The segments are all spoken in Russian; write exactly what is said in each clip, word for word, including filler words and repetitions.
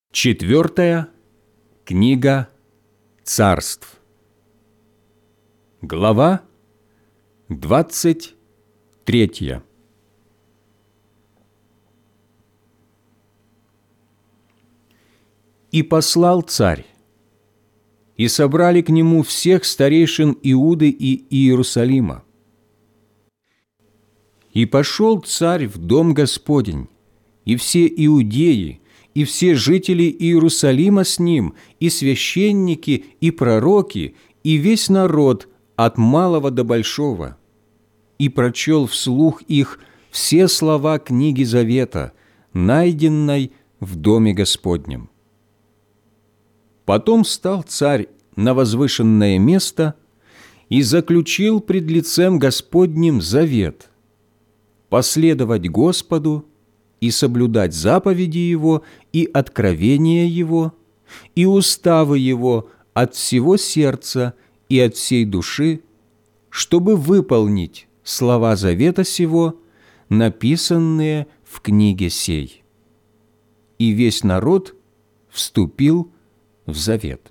Четвертая книга Царств. Глава двадцать третья. «И послал царь, и собрали к нему всех старейшин Иуды и Иерусалима. И пошел царь в дом Господень, и все иудеи, и все жители Иерусалима с ним, и священники, и пророки, и весь народ от малого до большого, и прочел вслух их все слова книги Завета, найденной в доме Господнем. Потом встал царь на возвышенное место и заключил пред лицем Господним завет последовать Господу и соблюдать заповеди Его и откровения Его, и уставы Его от всего сердца и от всей души, чтобы выполнить слова завета сего, написанные в книге сей. И весь народ вступил в завет.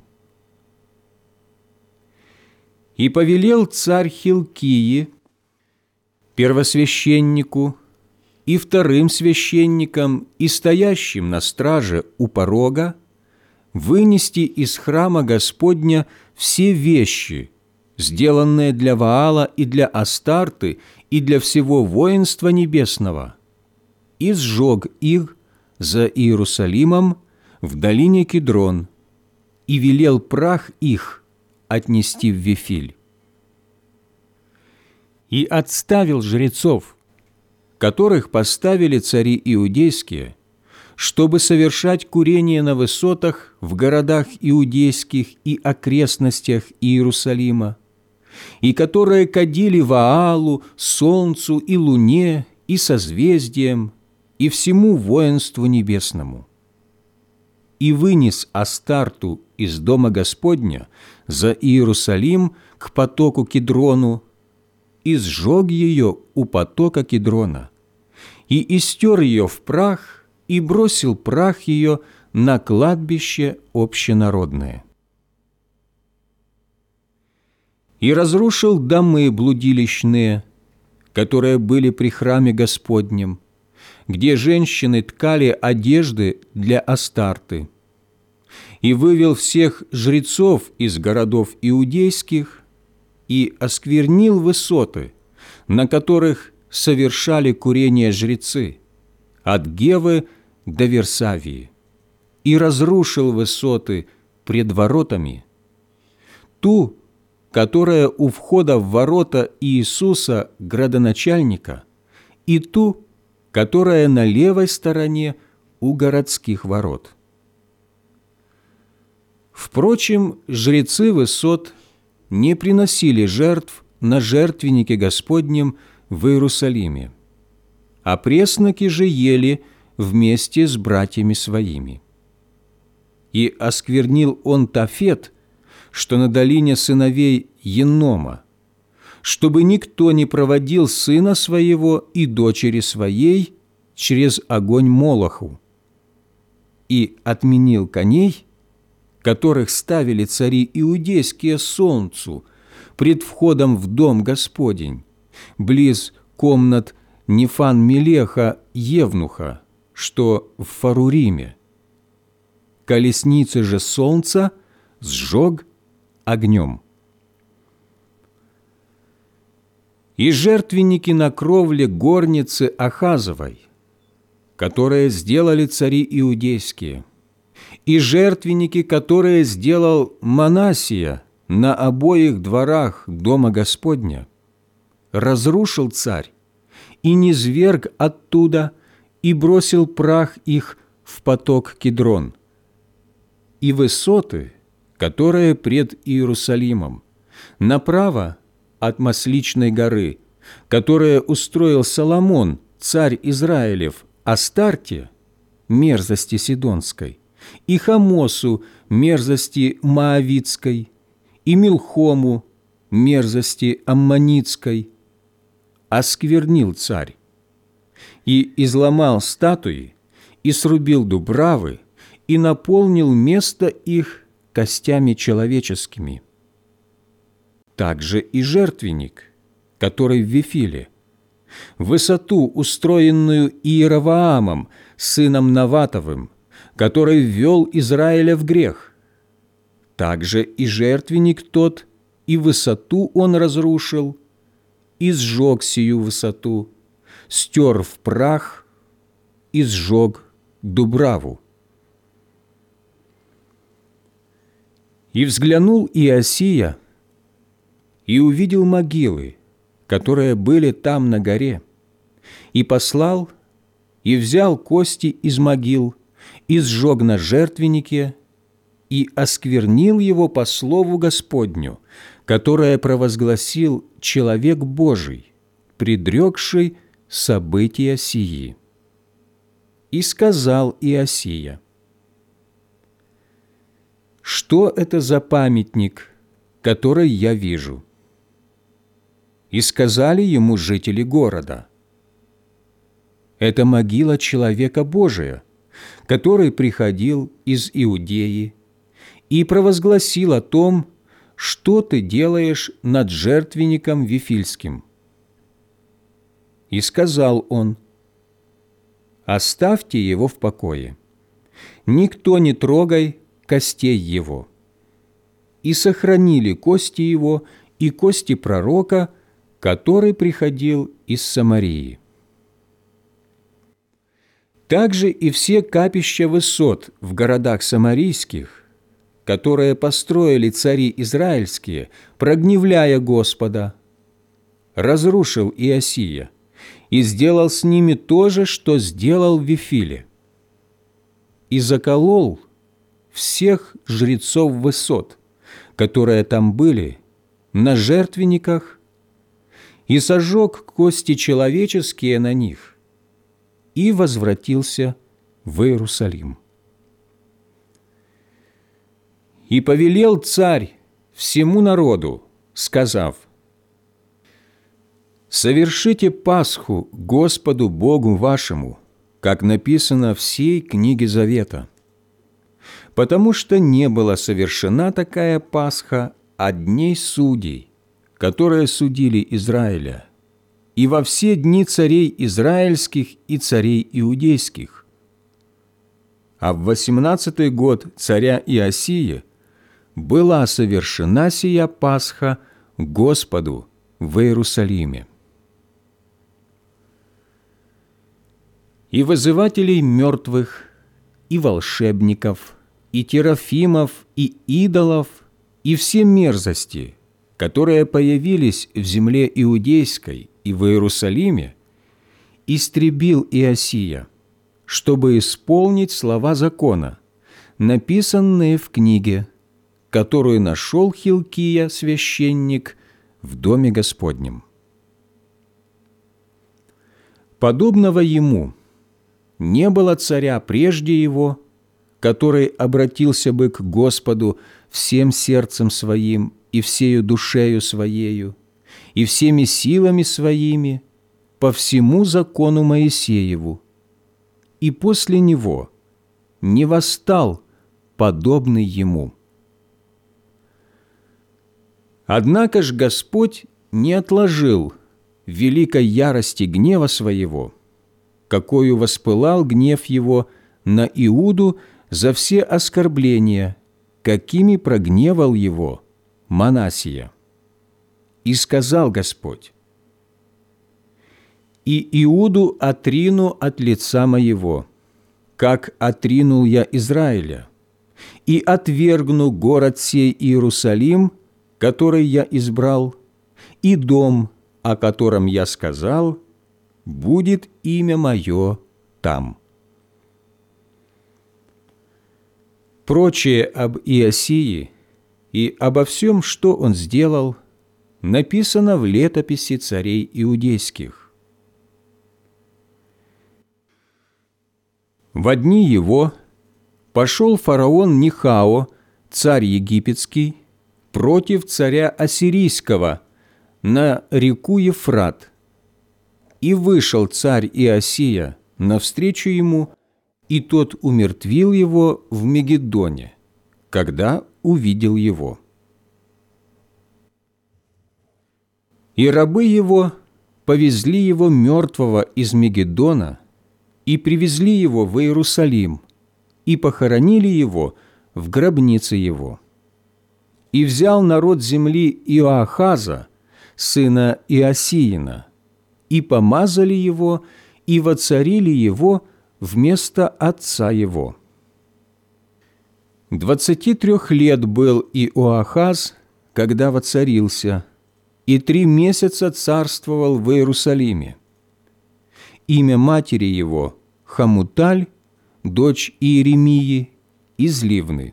И повелел царь Хилкии, первосвященнику, и вторым священникам, и стоящим на страже у порога, вынести из храма Господня все вещи, сделанные для Ваала и для Астарты, и для всего воинства небесного, и сжег их за Иерусалимом в долине Кидрон, и велел прах их отнести в Вифиль. И отставил жрецов, которых поставили цари иудейские, чтобы совершать курение на высотах в городах иудейских и окрестностях Иерусалима, и которые кадили Ваалу, солнцу и луне, и созвездиям, и всему воинству небесному. И вынес Астарту из дома Господня за Иерусалим к потоку Кидрону, и сжег ее у потока Кидрона, и истер ее в прах, и бросил прах ее на кладбище общенародное. И разрушил домы блудилищные, которые были при храме Господнем, где женщины ткали одежды для Астарты, и вывел всех жрецов из городов иудейских, и осквернил высоты, на которых совершали курение жрецы, от Гевы до Версавии, и разрушил высоты пред воротами, ту, которая у входа в ворота Иисуса, градоначальника, и ту, которая на левой стороне у городских ворот. Впрочем, жрецы высот не приносили жертв на жертвеннике Господнем в Иерусалиме, а пресноки же ели вместе с братьями своими. И осквернил он Тофет, что на долине сыновей Еннома, чтобы никто не проводил сына своего и дочери своей через огонь Молоху, и отменил коней, которых ставили цари иудейские солнцу пред входом в дом Господень, близ комнат Нефан-Мелеха Евнуха, что в Фаруриме. Колесницы же солнца сжег огнем. И жертвенники на кровле горницы Ахазовой, которые сделали цари иудейские, и жертвенники, которые сделал Манассия на обоих дворах дома Господня, разрушил царь, и низверг оттуда, и бросил прах их в поток Кидрон. И высоты, которые пред Иерусалимом, направо от Масличной горы, которые устроил Соломон, царь Израилев, Астарте, мерзости Сидонской, и Хамосу, мерзости Моавитской, и Милхому, мерзости Аммонитской, осквернил царь, и изломал статуи, и срубил дубравы, и наполнил место их костями человеческими. Также и жертвенник, который в Вифиле, высоту, устроенную Иеровоамом, сыном Наватовым, который ввел Израиля в грех. Также и жертвенник тот, и высоту он разрушил, и сжег сию высоту, стер в прах и сжег дубраву. И взглянул Иосия, и увидел могилы, которые были там на горе, и послал, и взял кости из могил, и сжег на жертвеннике, и осквернил его по слову Господню, которое провозгласил человек Божий, предрекший события сии. И сказал Иосия: «Что это за памятник, который я вижу?» И сказали ему жители города: «Это могила человека Божия, который приходил из Иудеи и провозгласил о том, что ты делаешь над жертвенником Вифильским». И сказал он: «Оставьте его в покое, никто не трогай костей его». И сохранили кости его и кости пророка, который приходил из Самарии. Также и все капища высот в городах самарийских, которые построили цари израильские, прогневляя Господа, разрушил Иосия и сделал с ними то же, что сделал в Вифиле, и заколол всех жрецов высот, которые там были, на жертвенниках, и сожег кости человеческие на них, и возвратился в Иерусалим. И повелел царь всему народу, сказав: «Совершите Пасху Господу Богу вашему, как написано в сей книге Завета, потому что не была совершена такая Пасха от дней судей, которые судили Израиля, и во все дни царей израильских и царей иудейских. А в восемнадцатый год царя Иосии была совершена сия Пасха Господу в Иерусалиме. И вызывателей мертвых, и волшебников, и терафимов, и идолов, и все мерзости, которые появились в земле иудейской и в Иерусалиме, истребил Иосия, чтобы исполнить слова закона, написанные в книге, которую нашел Хилкия, священник, в доме Господнем. Подобного ему не было царя прежде его, который обратился бы к Господу всем сердцем своим и всею душею своею, и всеми силами своими, по всему закону Моисееву, и после него не восстал подобный ему. Однако ж Господь не отложил великой ярости гнева своего, какою воспылал гнев его на Иуду за все оскорбления, какими прогневал его Манасия. И сказал Господь: «И Иуду отрину от лица моего, как отринул я Израиля, и отвергну город сей Иерусалим, который я избрал, и дом, о котором я сказал, будет имя мое там». Прочее об Иосии и обо всем, что он сделал, написано в летописи царей иудейских. Во дни его пошел фараон Нихао, царь египетский, против царя ассирийского на реку Ефрат, и вышел царь Иосия навстречу ему и тот умертвил его в Мегидоне, когда увидел его. И рабы его повезли его мертвого из Мегидона и привезли его в Иерусалим и похоронили его в гробнице его. И взял народ земли Иоахаза, сына Иосиина, и помазали его, и воцарили его вместо отца его. Двадцати трех лет был Иоахаз, когда воцарился, и три месяца царствовал в Иерусалиме. Имя матери его – Хамуталь, дочь Иеремии, из Ливны.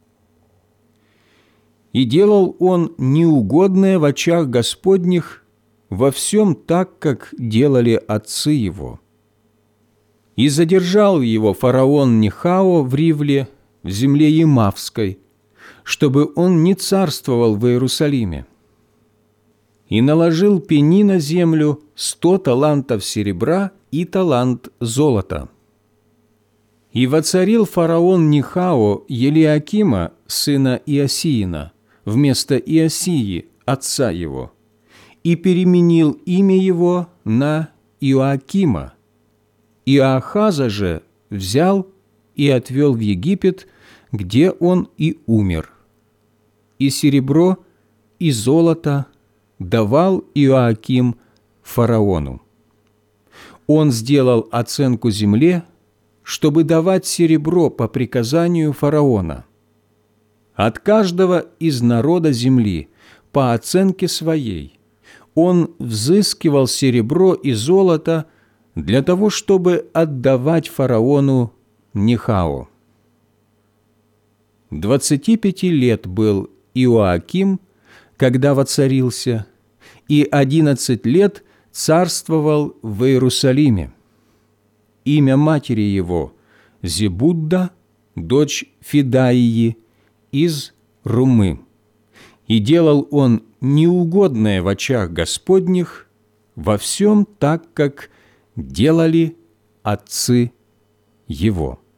И делал он неугодное в очах Господних во всем так, как делали отцы его. И задержал его фараон Нехао в Ривле, в земле Емавской, чтобы он не царствовал в Иерусалиме. И наложил пени на землю сто талантов серебра и талант золота. И воцарил фараон Нехао Елиакима, сына Иосиина, вместо Иосии, отца его, и переменил имя его на Иоакима. Иоахаза же взял и отвел в Египет, где он и умер. И серебро, и золото давал Иоаким фараону. Он сделал оценку земле, чтобы давать серебро по приказанию фараона. От каждого из народа земли по оценке своей он взыскивал серебро и золото для того, чтобы отдавать фараону Нехао. Двадцати пяти лет был Иоаким, когда воцарился, и одиннадцать лет царствовал в Иерусалиме. Имя матери его – Зебудда, дочь Федаии, из Румы. И делал он неугодное в очах Господних во всем так, как делали отцы его.